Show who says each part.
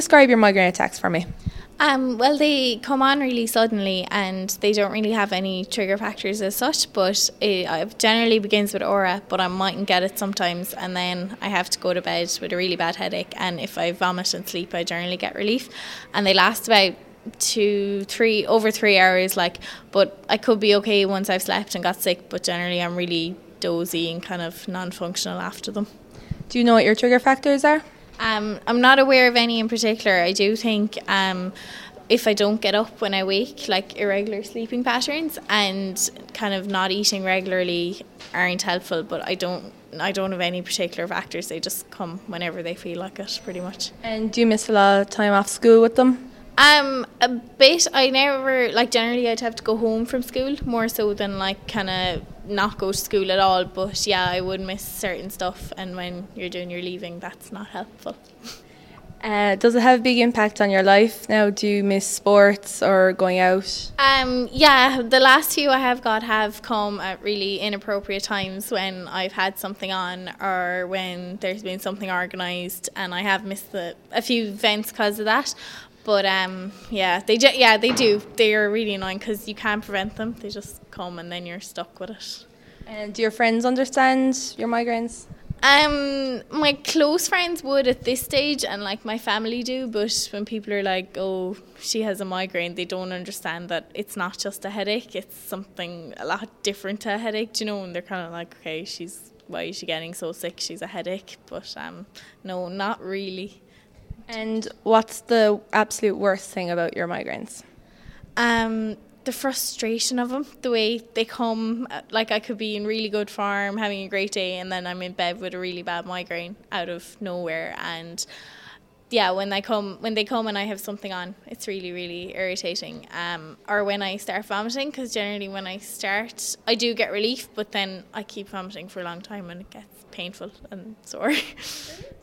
Speaker 1: Describe your migraine attacks for me.
Speaker 2: Well, they come on really suddenly and they don't really have any trigger factors as such, but it generally begins with aura, but I mightn't get it sometimes, and then I have to go to bed with a really bad headache, and if I vomit and sleep I generally get relief, and they last about over 3 hours, but I could be okay once I've slept and got sick, but generally I'm really dozy and kind of non-functional after them.
Speaker 1: Do you know what your trigger factors are?
Speaker 2: I'm not aware of any in particular. I do think if I don't get up when I wake, like irregular sleeping patterns and kind of not eating regularly aren't helpful, but I don't have any particular factors. They just come whenever they feel like it, pretty much.
Speaker 1: And do you miss a lot of time off school with them?
Speaker 2: A bit. I never, generally I'd have to go home from school more so than kind of not go to school at all, but yeah, I would miss certain stuff, and when you're doing your leaving that's not helpful.
Speaker 1: Does it have a big impact on your life now? Do you miss sports or going out?
Speaker 2: Yeah, the last few I have got have come at really inappropriate times when I've had something on or when there's been something organised, and I have missed a few events because of that. But they do. They are really annoying because you can't prevent them. They just come and then you're stuck with it.
Speaker 1: And do your friends understand your migraines?
Speaker 2: My close friends would at this stage, and my family do. But when people are like, "Oh, she has a migraine," they don't understand that it's not just a headache. It's something a lot different to a headache, And they're kind of like, "Okay, why is she getting so sick? She's a headache." But no, not really.
Speaker 1: And what's the absolute worst thing about your migraines?
Speaker 2: The frustration of them, the way they come, I could be in really good form, having a great day, and then I'm in bed with a really bad migraine out of nowhere. And yeah, when they come and I have something on, it's really, really irritating. Or when I start vomiting, because generally when I start, I do get relief, but then I keep vomiting for a long time and it gets painful and sore.